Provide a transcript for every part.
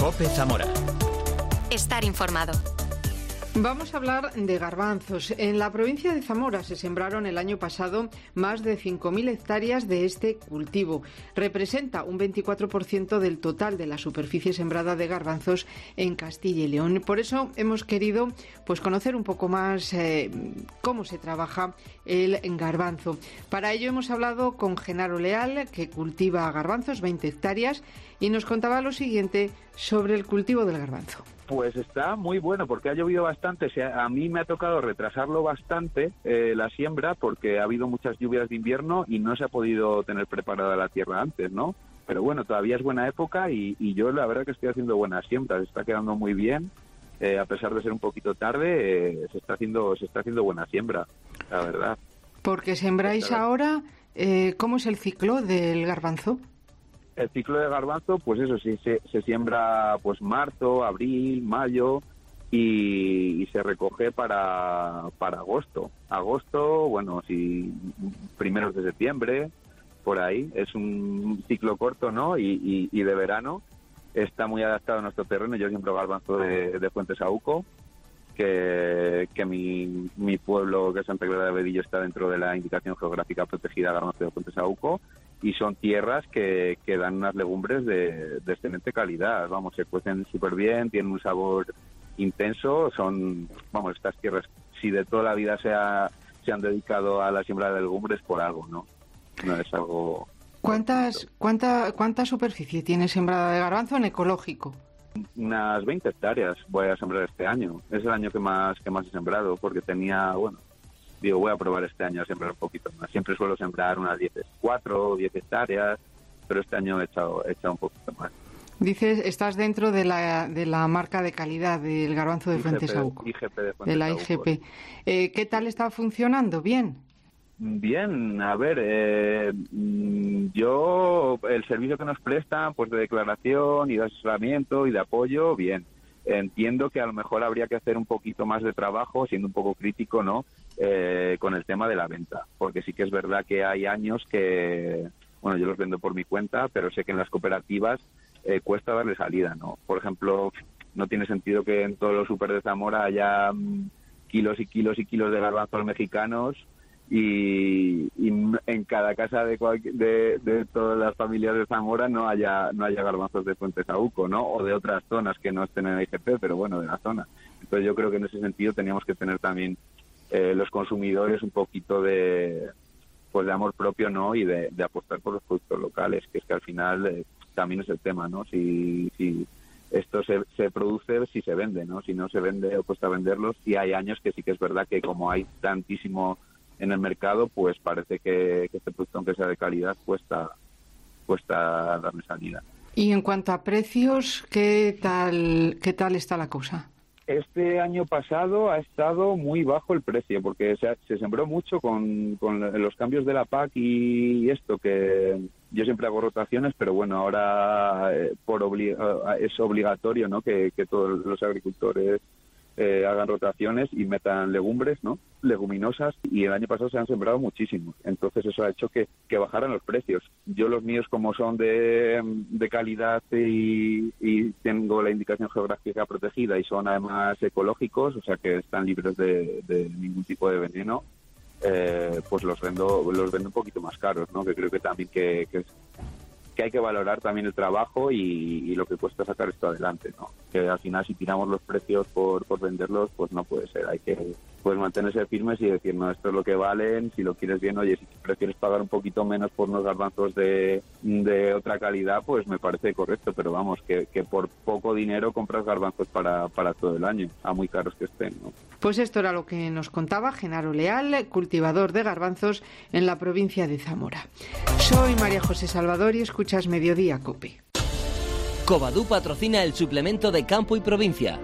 COPE Zamora. Estar informado. Vamos a hablar de garbanzos. En la provincia de Zamora se sembraron el año pasado más de 5.000 hectáreas de este cultivo. Representa un 24% del total de la superficie sembrada de garbanzos en Castilla y León. Por eso hemos querido conocer un poco más cómo se trabaja el garbanzo. Para ello hemos hablado con Genaro Leal, que cultiva garbanzos, 20 hectáreas, y nos contaba lo siguiente sobre el cultivo del garbanzo. Pues está muy bueno porque ha llovido bastante. O sea, a mí me ha tocado retrasarlo bastante la siembra porque ha habido muchas lluvias de invierno y no se ha podido tener preparada la tierra antes, ¿no? Pero bueno, todavía es buena época y yo la verdad que estoy haciendo buenas siembras. Está quedando muy bien. A pesar de ser un poquito tarde, se está haciendo buena siembra, la verdad. Porque sembráis ahora, ¿cómo es el ciclo del garbanzo? El ciclo de garbanzo, pues eso sí, se siembra pues marzo, abril, mayo y se recoge para agosto. Agosto, bueno, si primeros de septiembre, por ahí. Es un ciclo corto, ¿no? Y de verano. Está muy adaptado a nuestro terreno. Yo siembro garbanzo de Fuentesauco, que mi pueblo, que es Santa Clara de Bedillo, está dentro de la indicación geográfica protegida garbanzo de Fuentesauco. Y son tierras que dan unas legumbres de excelente calidad. Vamos, se cuecen súper bien, tienen un sabor intenso. Estas tierras, si de toda la vida se han dedicado a la siembra de legumbres, por algo, ¿no? No es algo... ¿Cuánta superficie tiene sembrada de garbanzo en ecológico? Unas 20 hectáreas voy a sembrar este año. Es el año que más he sembrado, porque tenía, voy a probar este año a sembrar un poquito más. Siempre suelo sembrar unas 4 o 10 hectáreas, pero este año he echado un poquito más. Dices, estás dentro de la marca de calidad del garbanzo de Fuentesauco. IGP de Fuentesauco. De la IGP. ¿Qué tal está funcionando? ¿Bien? Bien, a ver, el servicio que nos prestan, pues de declaración y de asesoramiento y de apoyo, bien. Entiendo que a lo mejor habría que hacer un poquito más de trabajo, siendo un poco crítico, ¿no? Con el tema de la venta, porque sí que es verdad que hay años que, yo los vendo por mi cuenta, pero sé que en las cooperativas cuesta darle salida, ¿no? Por ejemplo, no tiene sentido que en todos los súper de Zamora haya kilos y kilos y kilos de garbanzos mexicanos y en cada casa de todas las familias de Zamora no haya garbanzos de Fuentesauco, ¿no? O de otras zonas que no estén en el IGP, pero bueno, de la zona. Entonces yo creo que en ese sentido teníamos que tener también los consumidores un poquito de amor propio, ¿no? Y de apostar por los productos locales, que es que al final también es el tema, ¿no? Si esto se produce, si se vende, ¿no? Si no se vende, o cuesta venderlos. Y hay años que sí que es verdad que como hay tantísimo en el mercado, pues parece que este producto, aunque sea de calidad, cuesta darle salida. Y en cuanto a precios, ¿qué tal está la cosa? Este año pasado ha estado muy bajo el precio, porque se sembró mucho con los cambios de la PAC y esto, que yo siempre hago rotaciones, pero bueno, ahora es obligatorio, ¿no? Que todos los agricultores hagan rotaciones y metan legumbres, ¿no? Leguminosas, y el año pasado se han sembrado muchísimos. Entonces eso ha hecho que bajaran los precios. Yo los míos, como son de calidad y tengo la indicación geográfica protegida y son además ecológicos, o sea que están libres de ningún tipo de veneno, pues los vendo un poquito más caros, ¿no? Que creo que también que hay que valorar también el trabajo y lo que cuesta sacar esto adelante, ¿no? Que al final si tiramos los precios por venderlos, pues no puede ser. Hay que mantenerse firmes y decir, no, esto es lo que valen, si lo quieres bien, oye, si prefieres pagar un poquito menos por unos garbanzos de otra calidad, pues me parece correcto, pero vamos, que por poco dinero compras garbanzos para todo el año, a muy caros que estén, ¿no? Pues esto era lo que nos contaba Genaro Leal, cultivador de garbanzos en la provincia de Zamora. Soy María José Salvador y escuchas Mediodía COPE. Covadú patrocina el suplemento de Campo y Provincia.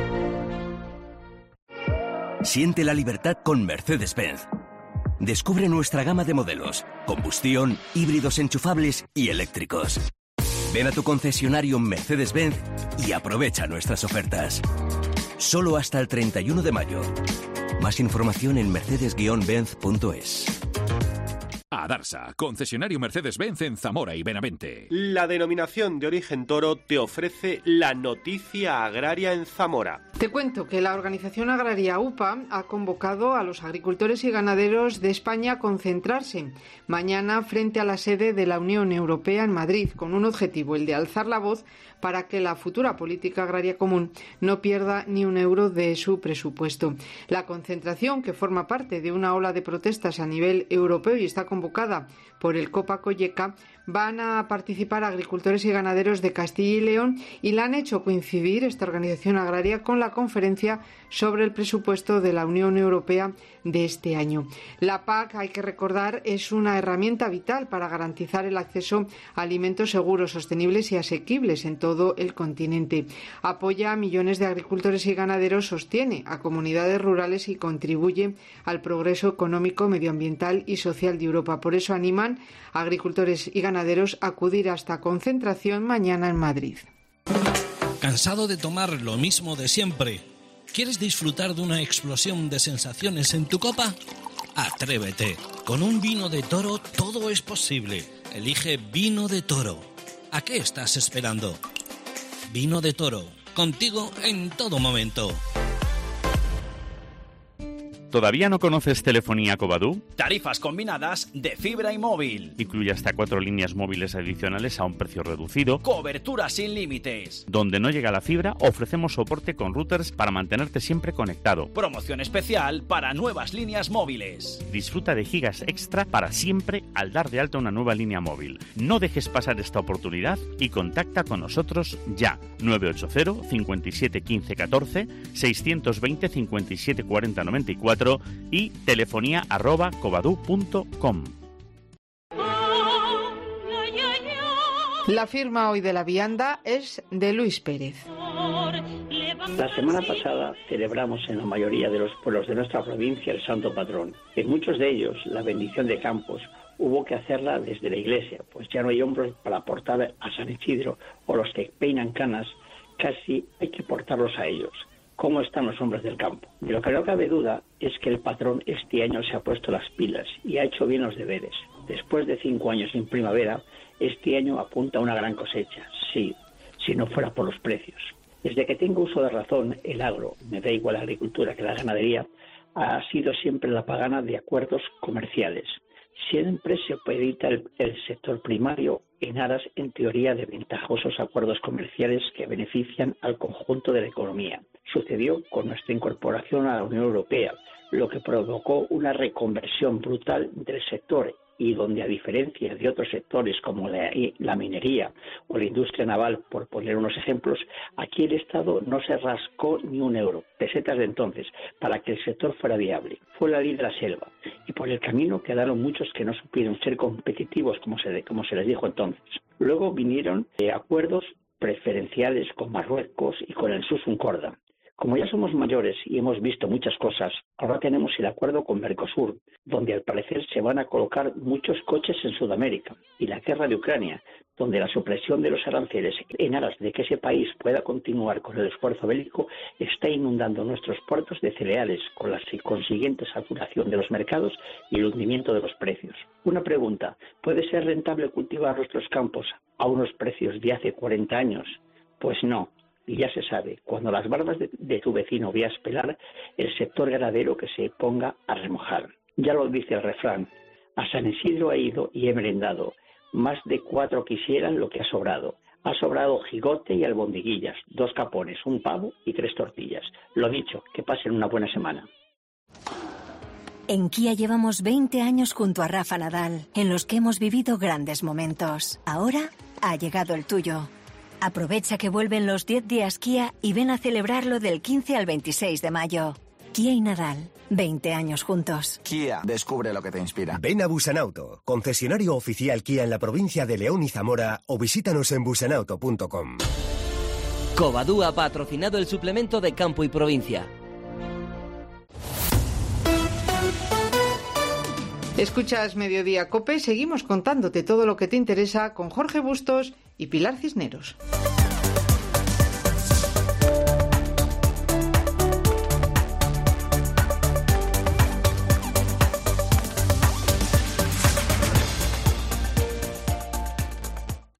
Siente la libertad con Mercedes-Benz. Descubre nuestra gama de modelos, combustión, híbridos enchufables y eléctricos. Ven a tu concesionario Mercedes-Benz y aprovecha nuestras ofertas. Solo hasta el 31 de mayo. Más información en mercedes-benz.es. Adarsa, concesionario Mercedes-Benz en Zamora y Benavente. La denominación de origen Toro te ofrece la noticia agraria en Zamora. Te cuento que la organización agraria UPA ha convocado a los agricultores y ganaderos de España a concentrarse mañana frente a la sede de la Unión Europea en Madrid, con un objetivo, el de alzar la voz para que la futura política agraria común no pierda ni un euro de su presupuesto. La concentración, que forma parte de una ola de protestas a nivel europeo y está convocada por el Copa-Cogeca, van a participar agricultores y ganaderos de Castilla y León y la han hecho coincidir esta organización agraria con la conferencia sobre el presupuesto de la Unión Europea de este año. La PAC, hay que recordar, es una herramienta vital para garantizar el acceso a alimentos seguros, sostenibles y asequibles en todo el continente. Apoya a millones de agricultores y ganaderos, sostiene a comunidades rurales y contribuye al progreso económico, medioambiental y social de Europa. Por eso animan a agricultores y ganaderos a acudir a esta concentración mañana en Madrid. ¿Cansado de tomar lo mismo de siempre? ¿Quieres disfrutar de una explosión de sensaciones en tu copa? Atrévete. Con un vino de Toro todo es posible. Elige Vino de Toro. ¿A qué estás esperando? Vino de Toro. Contigo en todo momento. ¿Todavía no conoces telefonía Covadú? Tarifas combinadas de fibra y móvil. Incluye hasta 4 líneas móviles adicionales a un precio reducido. Cobertura sin límites. Donde no llega la fibra, ofrecemos soporte con routers para mantenerte siempre conectado. Promoción especial para nuevas líneas móviles. Disfruta de gigas extra para siempre al dar de alta una nueva línea móvil. No dejes pasar esta oportunidad y contacta con nosotros ya. 980 57 15 14, 620 57 40 94 y telefonía@covadú.com. La firma hoy de la vianda es de Luis Pérez. La semana pasada celebramos en la mayoría de los pueblos de nuestra provincia el Santo Patrón. En muchos de ellos, la bendición de campos hubo que hacerla desde la iglesia, pues ya no hay hombros para portar a San Isidro, o los que peinan canas, casi hay que portarlos a ellos. ¿Cómo están los hombres del campo? De lo que no cabe duda es que el patrón este año se ha puesto las pilas y ha hecho bien los deberes. Después de 5 años sin primavera, este año apunta a una gran cosecha, sí, si no fuera por los precios. Desde que tengo uso de razón, el agro, me da igual la agricultura que la ganadería, ha sido siempre la pagana de acuerdos comerciales. Siempre se supedita el sector primario en aras, en teoría, de ventajosos acuerdos comerciales que benefician al conjunto de la economía. Sucedió con nuestra incorporación a la Unión Europea, lo que provocó una reconversión brutal del sector y donde, a diferencia de otros sectores como la minería o la industria naval, por poner unos ejemplos, aquí el Estado no se rascó ni un euro, pesetas de entonces, para que el sector fuera viable. Fue la ley de la selva y por el camino quedaron muchos que no supieron ser competitivos como se les dijo entonces. Luego vinieron acuerdos preferenciales con Marruecos y con el Susuncorda. Como ya somos mayores y hemos visto muchas cosas, ahora tenemos el acuerdo con Mercosur, donde al parecer se van a colocar muchos coches en Sudamérica, y la guerra de Ucrania, donde la supresión de los aranceles en aras de que ese país pueda continuar con el esfuerzo bélico está inundando nuestros puertos de cereales, con la consiguiente saturación de los mercados y el hundimiento de los precios. Una pregunta, ¿puede ser rentable cultivar nuestros campos a unos precios de hace 40 años? Pues no. Y ya se sabe, cuando las barbas de tu vecino veas pelar, el sector ganadero que se ponga a remojar. Ya lo dice el refrán, a San Isidro he ido y he merendado, más de 4 quisieran lo que ha sobrado. Ha sobrado jigote y albondiguillas, 2 capones, un pavo y 3 tortillas. Lo dicho, que pasen una buena semana. En Kia llevamos 20 años junto a Rafa Nadal, en los que hemos vivido grandes momentos. Ahora ha llegado el tuyo. Aprovecha que vuelven los 10 días Kia y ven a celebrarlo del 15 al 26 de mayo. Kia y Nadal, 20 años juntos. Kia, descubre lo que te inspira. Ven a Busanauto, concesionario oficial Kia en la provincia de León y Zamora, o visítanos en busanauto.com. Covadú ha patrocinado el suplemento de Campo y Provincia. Escuchas Mediodía COPE, seguimos contándote todo lo que te interesa con Jorge Bustos y Pilar Cisneros.